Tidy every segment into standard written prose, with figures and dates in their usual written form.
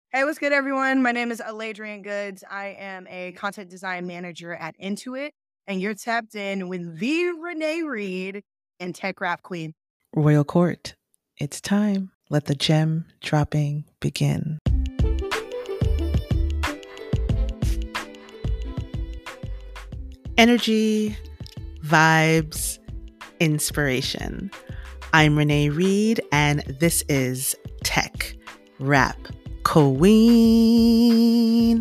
Hey, what's good, everyone? My name is Aladrian Goods. I am a content design manager at Intuit, and you're tapped in with the Renee Reed and Tech Rap Queen. Royal Court, it's time. Let the gem dropping begin. Energy, vibes, inspiration. I'm Renee Reed, and this is Tech Rap Queen.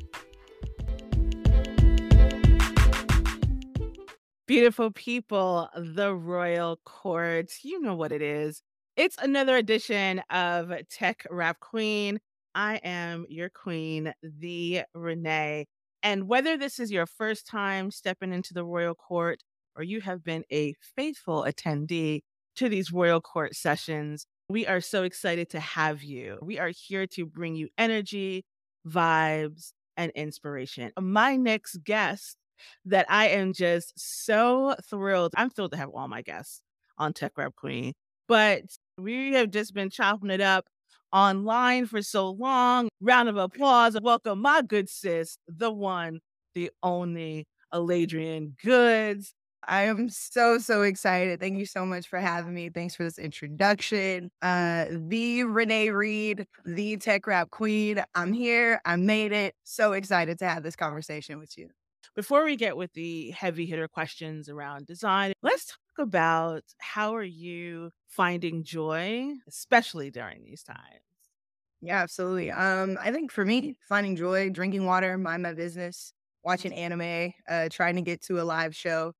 Beautiful people, the Royal Court. You know what it is. It's another edition of Tech Rap Queen. I am your queen, the Renee. And whether this is your first time stepping into the Royal Court or you have been a faithful attendee to these Royal Court sessions, we are so excited to have you. We are here to bring you energy, vibes, and inspiration. My next guest that I am just so thrilled. I'm thrilled to have all my guests on Tech Rap Queen, but we have just been chopping it up online for so long. Round of applause. Welcome my good sis, the one, the only Aladrian Goods. I am so excited. Thank you so much for having me. Thanks for this introduction. The Renee Reed, the Tech Rap Queen. I'm here. I made it. So excited to have this conversation with you. Before we get with the heavy hitter questions around design, let's talk about how are you finding joy, especially during these times? Yeah, absolutely. I think for me, finding joy, drinking water, mind my business, watching anime, trying to get to a live show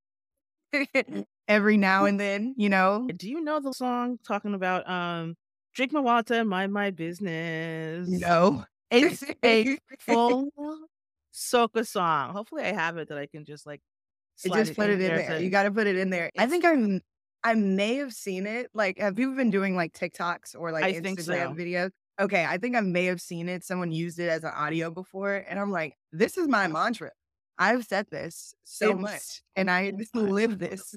every now and then, you know. Do you know the song talking about drink my water, mind my business? No. It's a full soca song. Hopefully I have it that I can just like slide Just it put in it in there there. to You gotta put it in there. I it's think I may have seen it. Like, have people been doing like TikToks or like I think Instagram so. videos? Okay, I think I may have seen it. Someone used it as an audio before, and I'm like, this is my mantra. I've said this so It's much, and I uh, live this.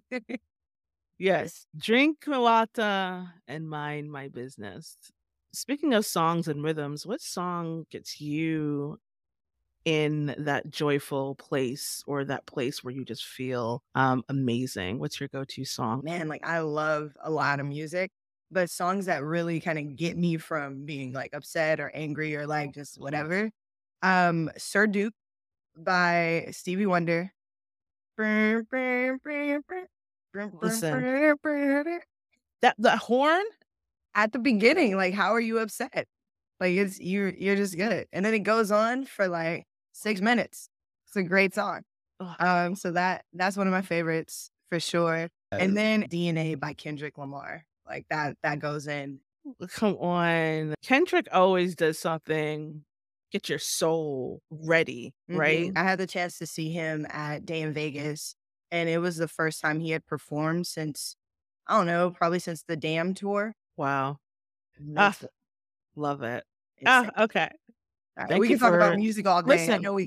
yes. Drink my water and mind my business. Speaking of songs and rhythms, what song gets you in that joyful place or that place where you just feel amazing? What's your go-to song? Man, like I love a lot of music, but songs that really kind of get me from being like upset or angry or like just whatever. Sir Duke by Stevie Wonder. Listen, that the horn. At the beginning, like, how are you upset? Like, it's you're just good. And then it goes on for like 6 minutes. It's a great song. Ugh, So that's one of my favorites for sure. And then DNA by Kendrick Lamar. Like that goes in. come on. Kendrick always does something, get your soul ready, right? I had the chance to see him at Day in Vegas, and it was the first time he had performed since I don't know, probably since the Damn tour. Wow. Ah, It's love it. Ah, insane. okay. All right, we Thank you can talk about for music all day. I listen, know we.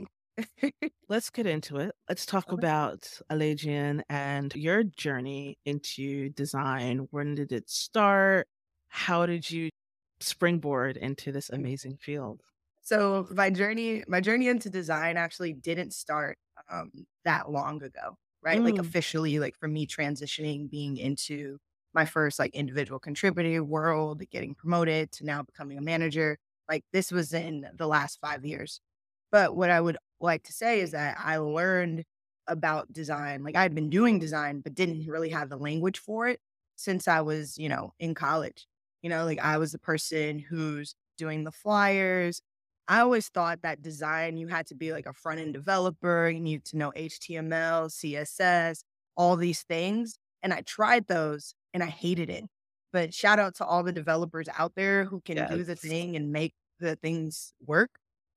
let's get into it. Let's talk about Alajian and your journey into design. When did it start? How did you springboard into this amazing field? So my journey into design actually didn't start that long ago, right? Like Mm, officially, like for me transitioning, being into my first like individual contributor world, getting promoted to now becoming a manager. Like this was in the last 5 years. But what I would like to say is that I learned about design. Like I had been doing design, but didn't really have the language for it since I was, in college. Like I was the person who's doing the flyers. I always thought that design, you had to be like a front end developer, you need to know HTML, CSS, all these things. And I tried those and I hated it. But shout out to all the developers out there who can do the yes. thing and make the things work.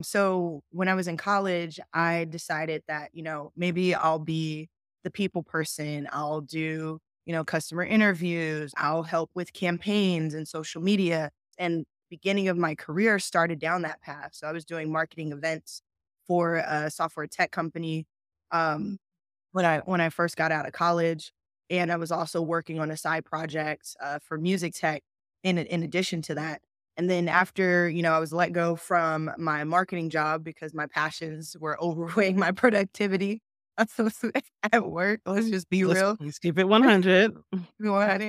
So when I was in college, I decided that, maybe I'll be the people person. I'll do, customer interviews. I'll help with campaigns and social media. And beginning of my career started down that path. So I was doing marketing events for a software tech company um, when I first got out of college, and I was also working on a side project for music tech in addition to that. And then after, I was let go from my marketing job because my passions were overweighing my productivity at work. Let's just be real. Let's keep it 100. What?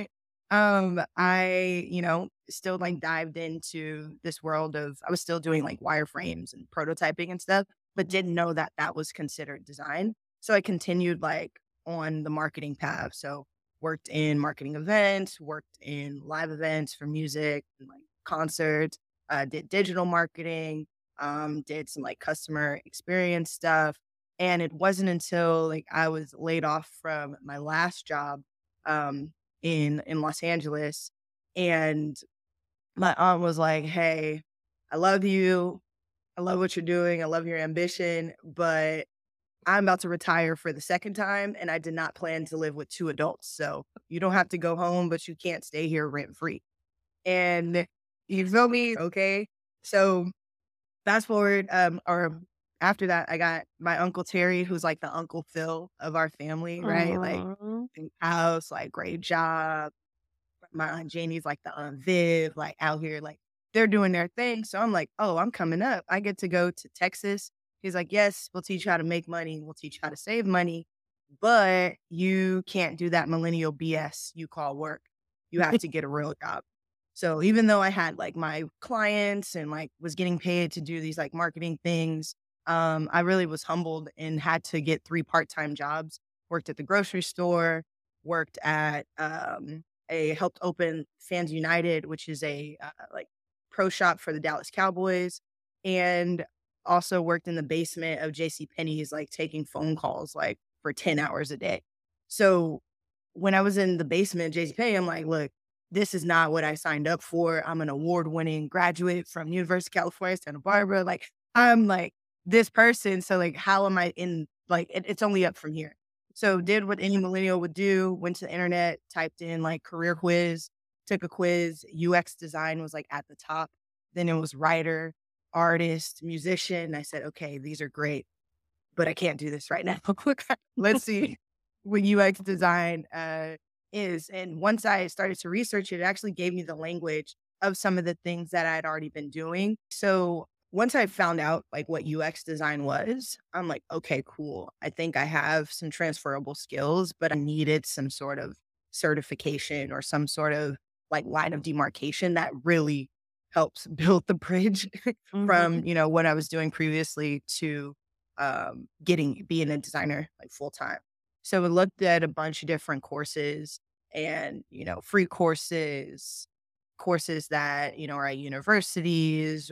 I, still like dived into this world of, I was still doing like wireframes and prototyping and stuff, but didn't know that that was considered design. So I continued like on the marketing path. So worked in marketing events, worked in live events for music and like concerts, did digital marketing, did some like customer experience stuff. And it wasn't until like I was laid off from my last job, um, in Los Angeles, and my aunt was like, "Hey, I love you. I love what you're doing. I love your ambition, but I'm about to retire for the second time, and I did not plan to live with 2 adults. So you don't have to go home, but you can't stay here rent free." And you feel me? Okay. So fast forward, or after that, I got my Uncle Terry, who's like the Uncle Phil of our family, right? Like, Aw. big house, like, great job. My Aunt Janie's like the Aunt Viv, like, out here, like, they're doing their thing. So I'm like, "Oh, I'm coming up. I get to go to Texas." He's like, "Yes, we'll teach you how to make money. We'll teach you how to save money, but you can't do that millennial BS you call work. You have to get a real job." So even though I had like my clients and like was getting paid to do these like marketing things, I really was humbled and had to get 3 part-time jobs. Worked at the grocery store, worked at a helped open Fans United, which is a like pro shop for the Dallas Cowboys, and also worked in the basement of J.C. Penney's, like taking phone calls like for 10 hours a day. So when I was in the basement of J.C. Penney, I'm like, look, this is not what I signed up for. I'm an award-winning graduate from University of California, Santa Barbara. Like, I'm like this person. So like, how am I in like it's only up from here. So did what any millennial would do, went to the internet, typed in like career quiz, took a quiz, UX design was like at the top. Then it was writer, artist, musician. I said, okay, these are great, but I can't do this right now. Let's see what UX design is. And once I started to research it, it actually gave me the language of some of the things that I'd already been doing. So once I found out like what UX design was, I'm like, okay, cool. I think I have some transferable skills, but I needed some sort of certification or some sort of like line of demarcation that really helps build the bridge Mhm. from, what I was doing previously to being a designer like full time. So we looked at a bunch of different courses and, free courses, courses that, are at universities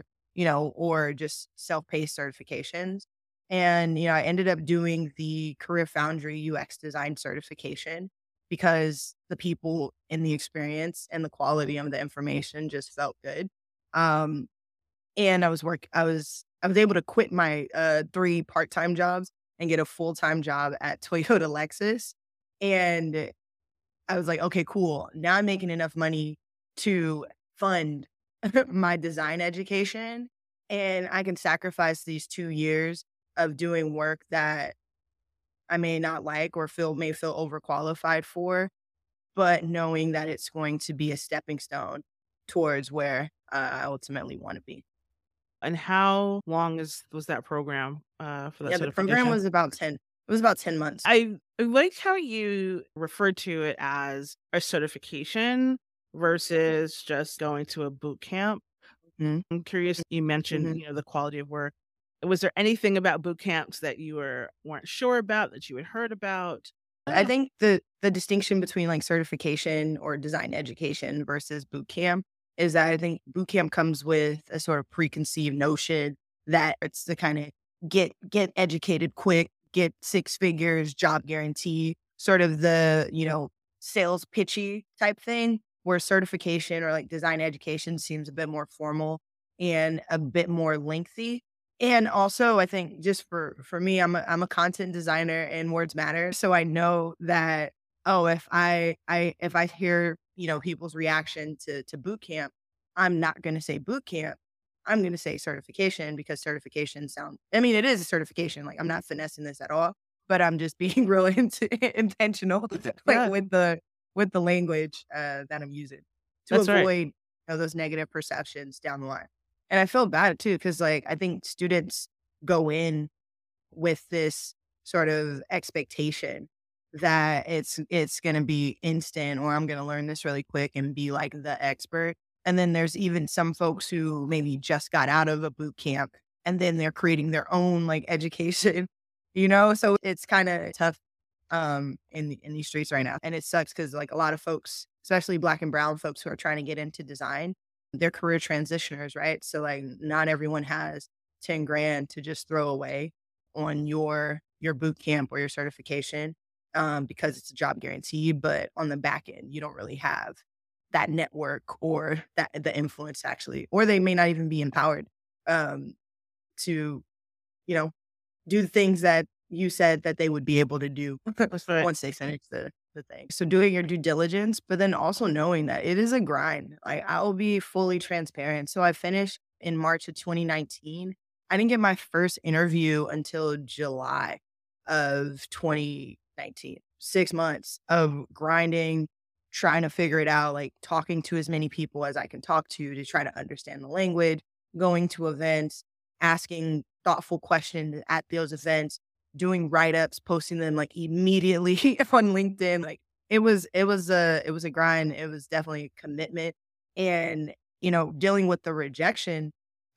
or just self-paced certifications. And, I ended up doing the Career Foundry UX design certification because the people in the experience and the quality of the information just felt good. Um, and I was able to quit my, 3 part-time jobs and get a full-time job at Toyota Lexus, and I was like, "Okay, cool. Now I'm making enough money to fund my design education, and I can sacrifice these 2 years of doing work that I may not like or feel overqualified for, but knowing that it's going to be a stepping stone towards where, I ultimately wanna be." And how long was that program, for that Yeah, the program certification? was about 10 it was about 10 months. I like how you referred to it as a certification versus just going to a boot camp. Mhm, I'm curious, you mentioned, mhm. the quality of work. Was there anything about boot camps that you weren't sure about, that you had heard about? I Yeah. think the distinction between, like, certification or design education versus boot camp is that I think boot camp comes with a sort of preconceived notion that it's to kinda get educated quick, get 6 figures, job guarantee, sort of the, sales pitchy type thing, where certification or, like, design education seems a bit more formal and a bit more lengthy. And also, I think just for me, I'm a content designer and words matter. So I know that, oh, if I hear, people's reaction to boot camp, I'm not gonna say boot camp. I'm gonna say certification because certification sound I mean, it is a certification. Like I'm not finessing this at all, but I'm just being real intentional like Yeah, with the language that I'm using to that's right. avoid those negative perceptions down the line. And I feel bad too, because like I think students go in with this sort of expectation that it's gonna be instant or I'm gonna learn this really quick and be like the expert. And then there's even some folks who maybe just got out of a boot camp and then they're creating their own like education, you know? So it's kind of tough in these streets right now. And it sucks because like a lot of folks, especially black and brown folks who are trying to get into design, they're career transitioners, right? So like not everyone has 10 grand to just throw away on your boot camp or your certification because it's a job guarantee. But on the back end, you don't really have that network or that the influence actually, or they may not even be empowered um, to, you know, do the things that you said that they would be able to do That's right. once they finish the thing. So doing your due diligence, but then also knowing that it is a grind. Like I will be fully transparent. So I finished in March of 2019. I didn't get my first interview until July of 2019. 6 months of grinding, trying to figure it out, like talking to as many people as I can talk to try to understand the language, going to events, asking thoughtful questions at those events, doing write-ups, posting them like immediately on LinkedIn. Like it was a grind. It was definitely a commitment. And, dealing with the rejection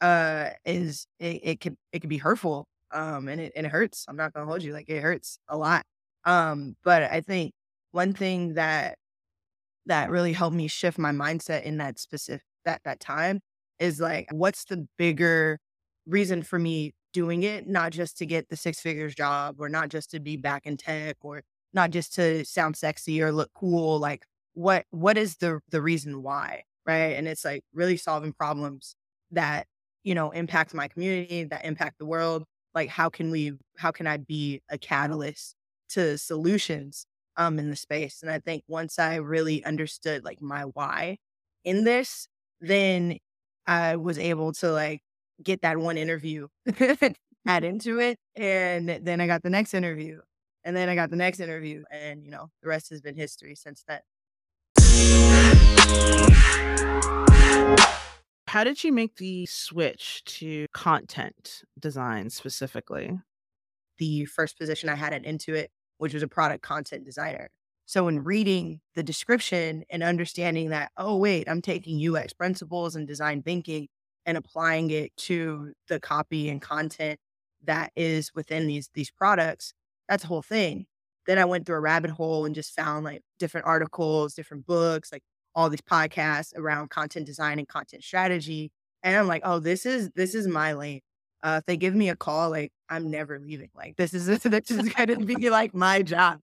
is it could be hurtful. And it hurts. I'm not gonna hold you. Like it hurts a lot. But I think one thing that really helped me shift my mindset in that specific that time is like, what's the bigger reason for me doing it? Not just to get the six figures job or not just to be back in tech or not just to sound sexy or look cool. Like what is the reason why? Right. And it's like really solving problems that, impact my community, that impact the world. Like how can I be a catalyst to solutions in the space. And I think once I really understood like my why in this, then I was able to like get that one interview, add into it. And then I got the next interview. And then I got the next interview. And, the rest has been history since then. How did you make the switch to content design specifically? The first position I had at Intuit, which was a product content designer. So in reading the description and understanding that, oh wait, I'm taking UX principles and design thinking and applying it to the copy and content that is within these products, that's the whole thing. Then I went through a rabbit hole and just found like different articles, different books, like all these podcasts around content design and content strategy. And I'm like, oh, this is my lane. If they give me a call, like, I'm never leaving. Like, this is gonna be, like, my job.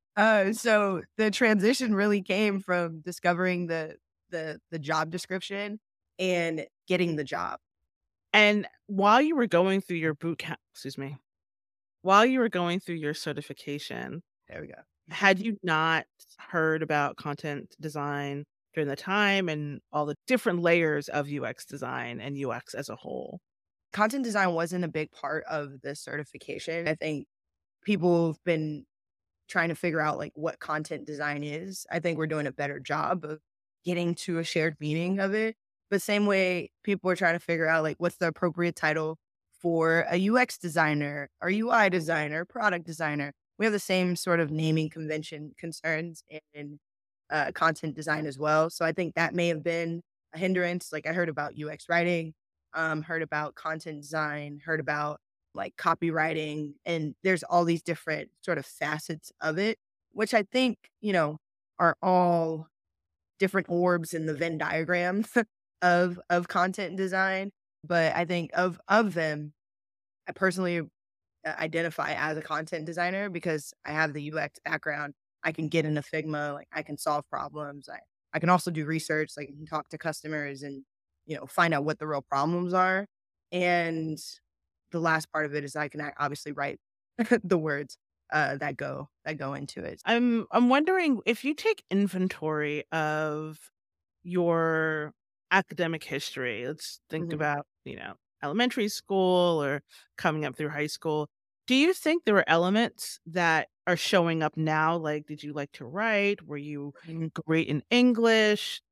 So the transition really came from discovering the job description and getting the job. And while you were going through your boot camp, excuse me, while you were going through your certification, There we go. had you not heard about content design during the time and all the different layers of UX design and UX as a whole? Content design wasn't a big part of the certification. I think people have been trying to figure out, like, what content design is. I think we're doing a better job of getting to a shared meaning of it. But same way people are trying to figure out, like, what's the appropriate title for a UX designer or UI designer, product designer. We have the same sort of naming convention concerns in content design as well. So I think that may have been a hindrance. Like I heard about UX writing, heard about content design, heard about like copywriting, and there's all these different sort of facets of it, which I think, are all different orbs in the Venn diagram of content design. But I think of them, I personally identify as a content designer because I have the UX background. I can get into Figma, like I can solve problems. I can also do research, like talk to customers and, find out what the real problems are. And the last part of it is I can obviously write the words that go into it. I'm wondering if you take inventory of your academic history. Let's think Mhm. about, elementary school or coming up through high school. Do you think there were elements that are showing up now? Like, did you like to write? Were you great in English?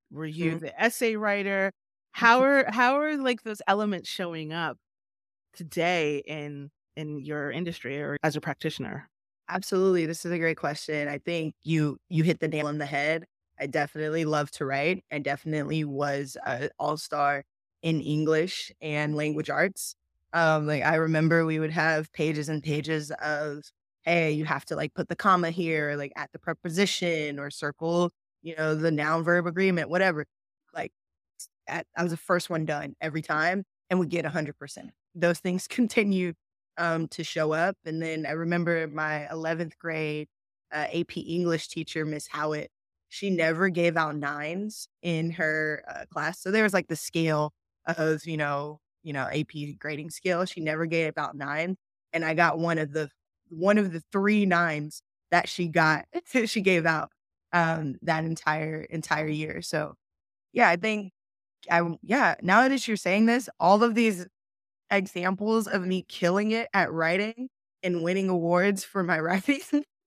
Were you Mhm. the essay writer? How are, like, those elements showing up today in your industry or as a practitioner? Absolutely. This is a great question. I think you hit the nail on the head. I definitely love to write. I definitely was an all-star in English and language arts. Like I remember we would have pages and pages of, hey, you have to like put the comma here, like at the preposition or circle, the noun verb agreement, whatever. Like I was the first one done every time and would get 100%. Those things continue to show up. And then I remember my 11th grade AP English teacher, Miss Howitt, she never gave out nines in her class. So there was like the scale of, AP grading scale. She never gave out nine. And I got one of the three nines that she got, she gave out that entire year. So yeah, I think yeah, now that you're saying this, all of these examples of me killing it at writing and winning awards for my writing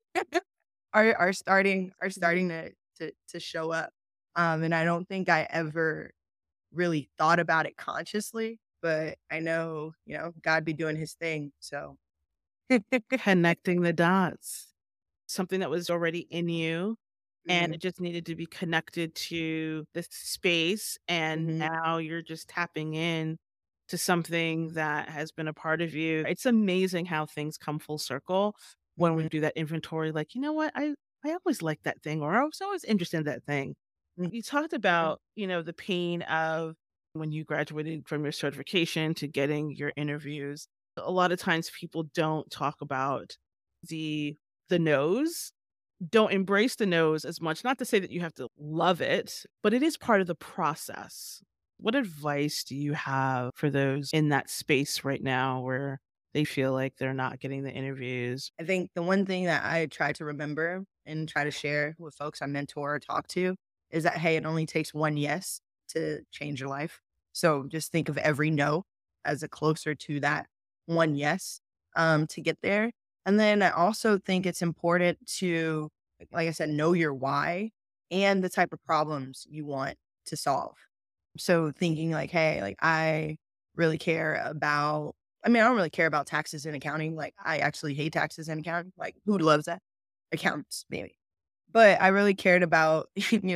are starting to show up. And I don't think I ever really thought about it consciously, but I know, God be doing his thing. So Connecting the dots. Something that was already in you, and mhm, it just needed to be connected to this space, and mhm, now you're just tapping in to something that has been a part of you. It's amazing how things come full circle when we mhm, do that inventory, like, "You know what? I always liked that thing," or, "I was always interested in that thing." mhm, You talked about, the pain of when you graduated from your certification to getting your interviews. A lot of times people don't talk about the the no's, don't embrace the no's as much. Not to say that you have to love it, but it is part of the process. What advice do you have for those in that space right now where they feel like they're not getting the interviews? I think the one thing that I try to remember and try to share with folks I mentor or talk to is that, hey, it only takes one yes to change your life. So just think of every no as a closer to that one yes to get there. And then I also think it's important to, like I said, know your why and the type of problems you want to solve. So thinking like, hey, like I really care about I don't really care about taxes and accounting. Like, I actually hate taxes and accounting. Like, who loves that? Accountants, maybe. But I really cared about,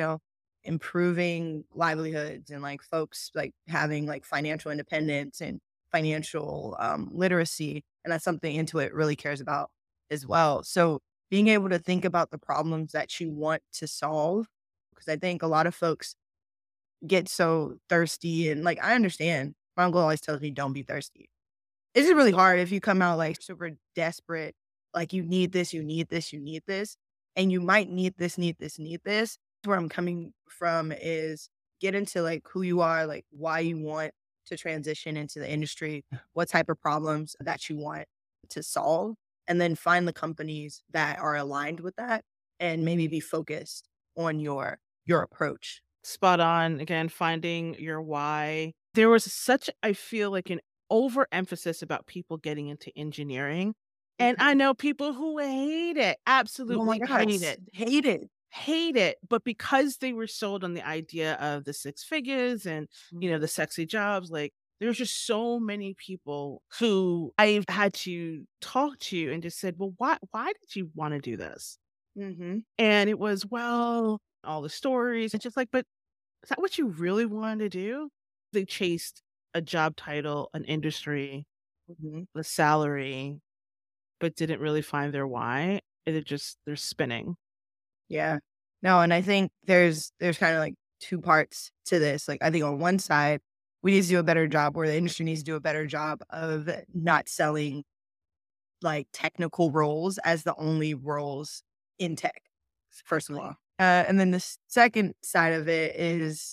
improving livelihoods and like folks like having like financial independence and financial literacy. And that's something Intuit really cares about as well. So being able to think about the problems that you want to solve, because I think a lot of folks get so thirsty and like I understand. My uncle always tells me don't be thirsty. It's just really hard if you come out, like, super desperate, like, you need this, you need this, you need this, and you might need this, need this, need this. Where I'm coming from is get into, like, who you are, like, why you want to transition into the industry, what type of problems that you want to solve, and then find the companies that are aligned with that and maybe be focused on your approach. Spot on. Again, finding your why. There was such, I feel like, an overemphasis about people getting into engineering. And I Mhm. know people who hate it, Oh my absolutely god, hate it. hate it. Hate it, but because they were sold on the idea of the 6 figures and, the sexy jobs, like, there's just so many people who I've had to talk to and just said, "Well, why did you wanna do this?" Mhm, And it was, "Well," all the stories, it's just like, "But is that what you really wanted to do?" They chased a job title, an industry, mhm. the salary, but didn't really find their why, and they're spinning. Yeah. No, and I think there's kinda, like, 2 parts to this. Like, I think on one side, we need to do a better job or the industry needs to do a better job of not selling, like, technical roles as the only roles in tech, first of all. Exactly. And then the second side of it is,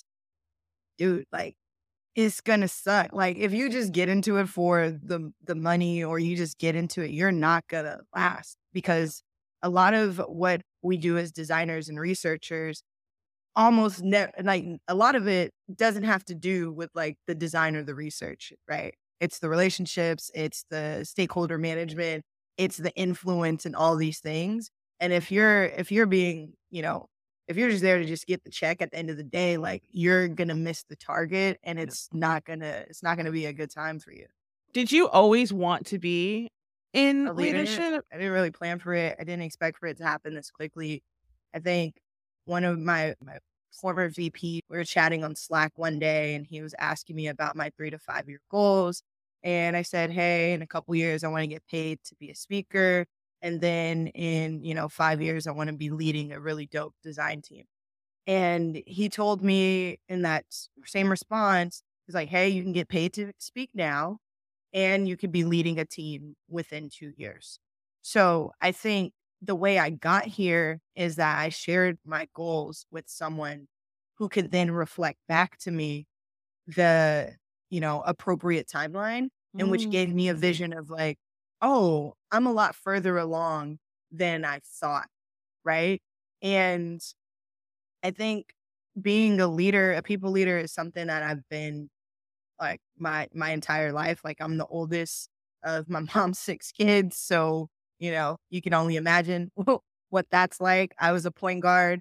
dude, like, it's gonna suck. Like, if you just get into it for the money or you just get into it, you're not gonna last because a lot of what we do as designers and researchers almost like a lot of it doesn't have to do with like the design or the research, right? It's the relationships, it's the stakeholder management, it's the influence and all these things. And if you're being, if you're just there to just get the check at the end of the day, like you're gonna miss the target and it's not gonna be a good time for you. Did you always want to be in A leadership, leadership? I didn't really plan for it. I didn't expect for it to happen this quickly. I think one of my former VP, we were chatting on Slack one day and he was asking me about my 3 to 5 year goals. And I said, hey, in a couple years, I want to get paid to be a speaker. And then in, 5 years, I want to be leading a really dope design team. And he told me in that same response, he's like, hey, you can get paid to speak now and you could be leading a team within 2 years. So I think the way I got here is that I shared my goals with someone who could then reflect back to me the, appropriate timeline, and which Mm. gave me a vision of like, oh, I'm a lot further along than I thought. Right. And I think being a leader, a people leader is something that I've been like my entire life. Like I'm the oldest of my mom's 6 kids, so, you can only imagine what that's like. I was a point guard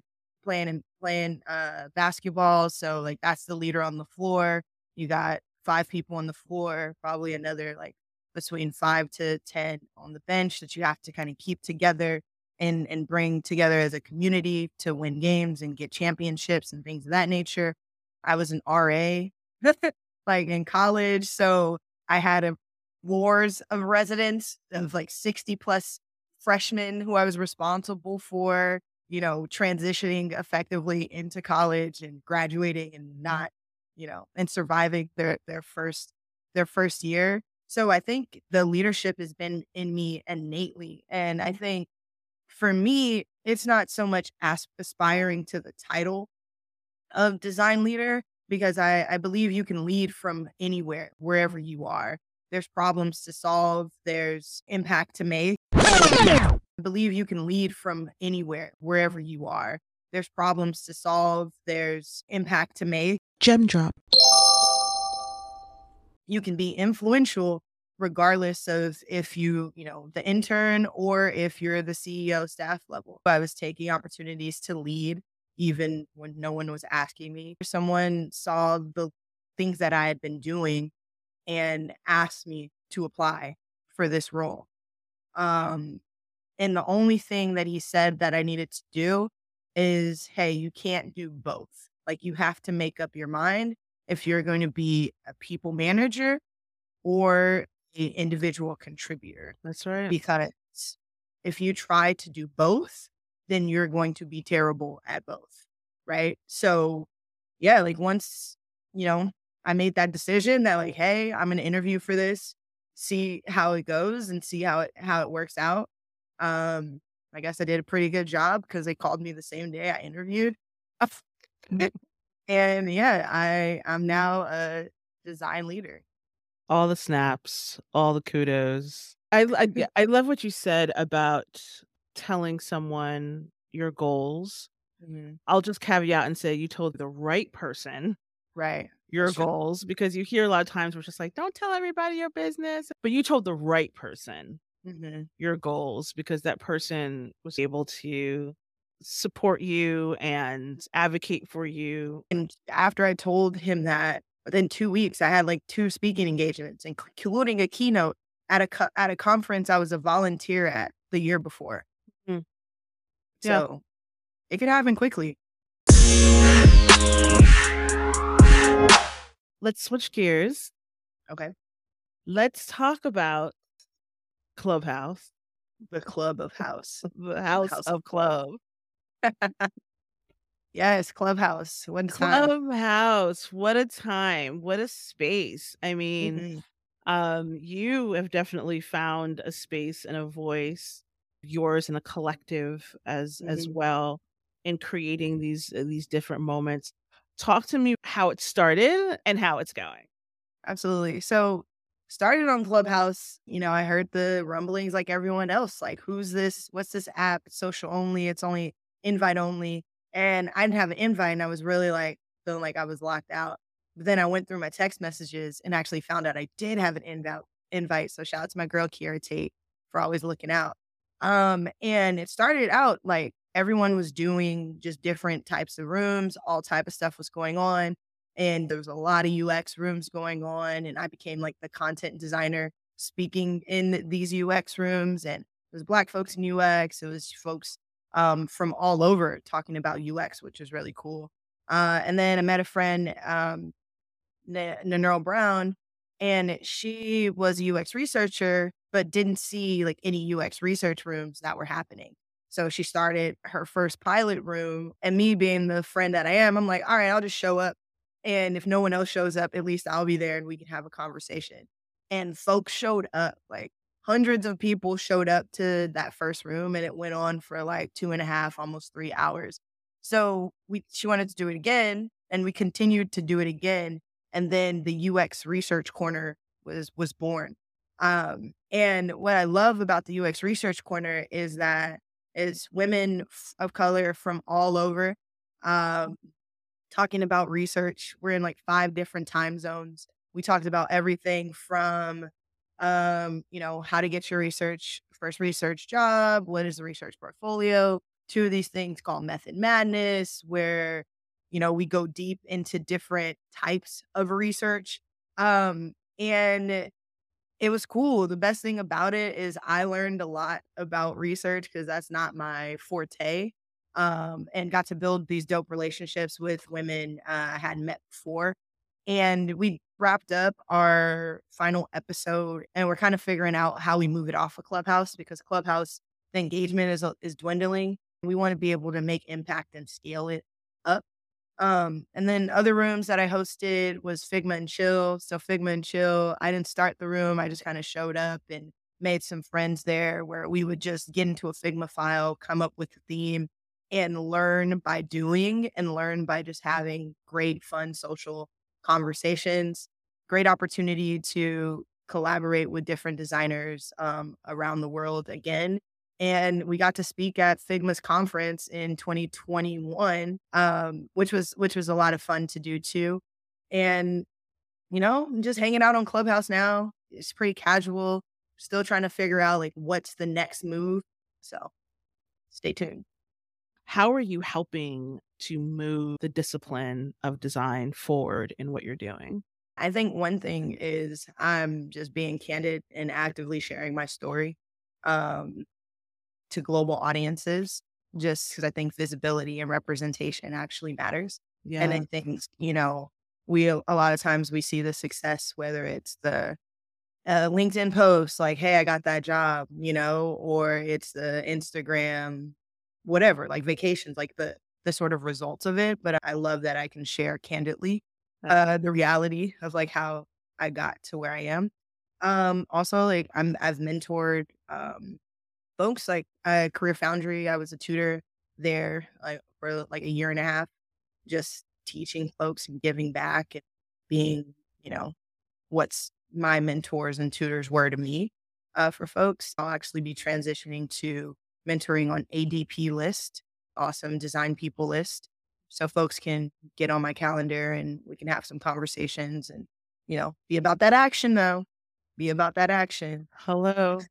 playing basketball, so, like, that's the leader on the floor. You got 5 people on the floor, probably another, like, between 5 to 10 on the bench that you have to kinda keep together and bring together as a community to win games and get championships and things of that nature. I was an RA. Like, in college, so I had a wars of residents of, like, 60 plus freshmen who I was responsible for, transitioning effectively into college and graduating and not, and surviving their first year. So I think the leadership has been in me innately, and I think for me, it's not so much aspiring to the title of design leader because I believe you can lead from anywhere, wherever you are. There's problems to solve, there's impact to make. I believe you can lead from anywhere, wherever you are. There's problems to solve, there's impact to make. Gem drop. You can be influential regardless of if the intern or if you're the CEO staff level. I was taking opportunities to lead even when no one was asking me. Someone saw the things that I had been doing and asked me to apply for this role. Um, and the only thing that he said that I needed to do is, hey, you can't do both. Like you have to make up your mind if you're going to be a people manager or an individual contributor. That's right. Because if you try to do both, then you're going to be terrible at both. Right. So, yeah, like once, you know, I made that decision that like, hey, I'm going to interview for this, see how it goes and see how it works out. Um, I guess I did a pretty good job because they called me the same day I interviewed. And yeah, I'm now a design leader. All the snaps, all the kudos. I love what you said about telling someone your goals. Mhm. I'll just caveat and say you told the right person Right. your goals because you hear a lot of times where it's just like, "Don't tell everybody your business," but you told the right person Mhm. your goals because that person was able to support you and advocate for you. And after I told him that, within 2 weeks, I had, like, 2 speaking engagements, including a keynote at a conference I was a volunteer at the year before. Mm, yeah. So, it could happen quickly. Let's switch gears. Okay. Let's talk about Clubhouse, The Club of House. the The House House of of Club. Club. Yes, Clubhouse. What a time. Clubhouse, what a time, what a space. I mean, Mhm. you have definitely found a space and a voice, yours and a collective as Mhm. well in creating these different moments. Talk to me how it started and how it's going. Absolutely. So, started on Clubhouse, I heard the rumblings like everyone else, like, "Who's this? What's this app? It's social only. It's only invite only." And I didn't have an invite, and I was really, like, feeling like I was locked out. But then I went through my text messages and actually found out I did have an invite, so shout out to my girl, Kiara Tate, for always looking out. And it started out, like, everyone was doing just different types of rooms, all type of stuff was going on. And there was a lot of UX rooms going on. And I became like the content designer speaking in these UX rooms. And it was Black folks in UX. It was folks from all over talking about UX, which was really cool. And then I met a friend, Nanurl Brown, and she was a UX researcher, but didn't see like any UX research rooms that were happening. So she started her first pilot room, and me being the friend that I am, I'm like, all right, I'll just show up. And if no one else shows up, at least I'll be there and we can have a conversation. And folks showed up, like hundreds of people showed up to that first room, and it went on for like 2.5, almost 3 hours. So she wanted to do it again, and we continued to do it again, and then the UX research corner was born. And what I love about the UX research corner is that it's women of color from all over, um, talking about research. We're in like 5 different time zones. We talked about everything from, how to get your first research job, what is the research portfolio, to these things called Method Madness, where, we go deep into different types of research. And it was cool. The best thing about it is I learned a lot about research because that's not my forte, and got to build these dope relationships with women I hadn't met before. And we wrapped up our final episode, and we're kind of figuring out how we move it off of Clubhouse because Clubhouse, the engagement is dwindling. We want to be able to make impact and scale it up. And then other rooms that I hosted was Figma and Chill. So Figma and Chill, I didn't start the room. I just kind of showed up and made some friends there where we would just get into a Figma file, come up with a theme, and learn by doing and learn by just having great, fun social conversations. Great opportunity to collaborate with different designers around the world again. And we got to speak at Figma's conference in 2021, which was a lot of fun to do too. And, I'm just hanging out on Clubhouse now. It's pretty casual. Still trying to figure out like what's the next move. So stay tuned. How are you helping to move the discipline of design forward in what you're doing? I think one thing is I'm just being candid and actively sharing my story. Um, to global audiences, just because I think visibility and representation actually matters. And I Yeah. think, a lot of times we see the success, whether it's the LinkedIn post, like, hey, I got that job, or it's the Instagram, whatever, like vacations, like the sort of results of it. But I love that I can share candidly the reality of like how I got to where I am. Also, like I've mentored folks like Career Foundry. I was a tutor there like for like a year and a half, just teaching folks and giving back and being, what's my mentors and tutors were to me for folks. I'll actually be transitioning to mentoring on ADP list, awesome design people list. So folks can get on my calendar and we can have some conversations and, be about that action though. Be about that action. Hello.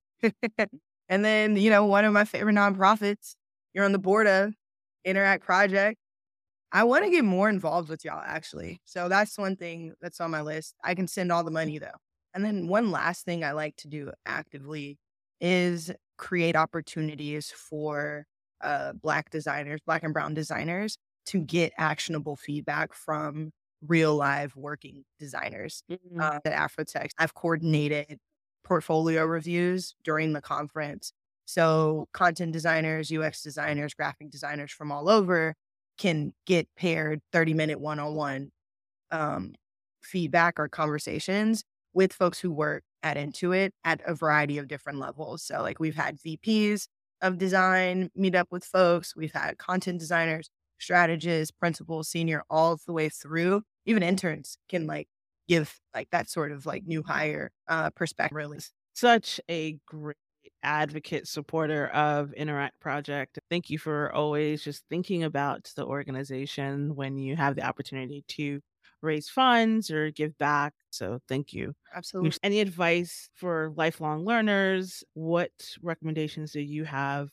And then, one of my favorite nonprofits you're on the board of, Interact Project. I want to get more involved with y'all, actually. So that's one thing that's on my list. I can send all the money, though. And then one last thing I like to do actively is create opportunities for Black designers, Black and Brown designers to get actionable feedback from real live working designers Mhm. at Afrotex. I've coordinated portfolio reviews during the conference. So content designers, UX designers, graphic designers from all over can get paired 30-minute one-on-one um, feedback or conversations with folks who work at Intuit at a variety of different levels. So like we've had VPs of design meet up with folks. We've had content designers, strategists, principals, senior, all the way through. Even interns can like give like that sort of like new hire perspective really. Such a great advocate, supporter of Interact Project. Thank you for always just thinking about the organization when you have the opportunity to raise funds or give back. So thank you. Absolutely. Any advice for lifelong learners? What recommendations do you have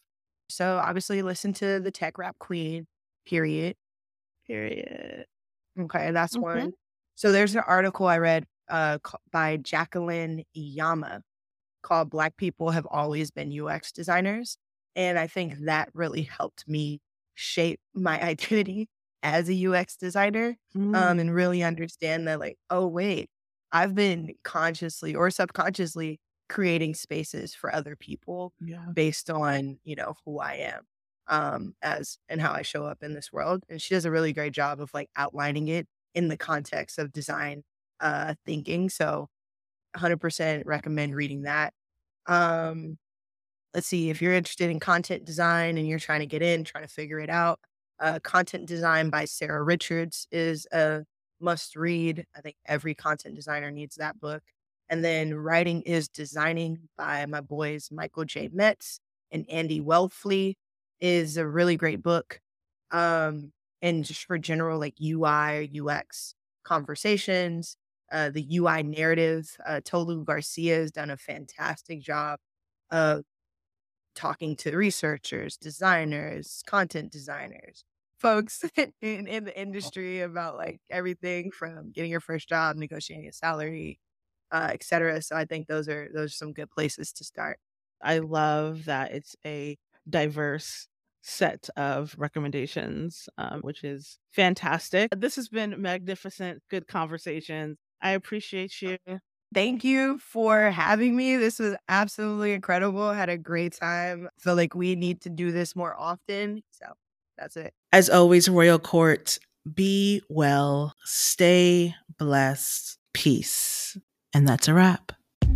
So obviously listen to the Tech Rap Queen, period. Period. Okay, that's Mhm. one. So there's an article I read by Jacqueline Yama called Black People Have Always Been UX Designers. And I think that really helped me shape my identity as a UX designer, Mm, and really understand that, like, oh, wait, I've been consciously or subconsciously creating spaces for other people yeah. based on, who I am, as and how I show up in this world. And she does a really great job of like outlining it in the context of design thinking. So 100% recommend reading that. Um, let's see, if you're interested in content design and you're trying to get in, trying to figure it out, Content Design by Sarah Richards is a must read. I think every content designer needs that book. And then Writing is Designing by my boys Michael J. Metz and Andy Welfley is a really great book. Um, and just for general like UI or UX conversations, the UI narrative, Tolu Garcia has done a fantastic job of talking to researchers, designers, content designers, folks in the industry about like everything from getting your first job, negotiating a salary, et cetera. So I think those are some good places to start. I love that it's a diverse set of recommendations, which is fantastic. This has been magnificent, good conversations. I appreciate you. Thank you for having me. This was absolutely incredible. I had a great time. Feel like we need to do this more often. So that's it. As always, Royal Court, be well, stay blessed, peace. And that's a wrap.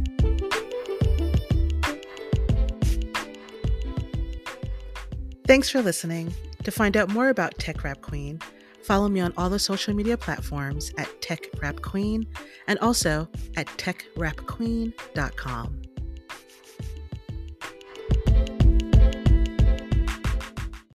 Thanks for listening. To find out more about Tech Rap Queen, follow me on all the social media platforms at Tech Rap Queen and also at techrapqueen.com.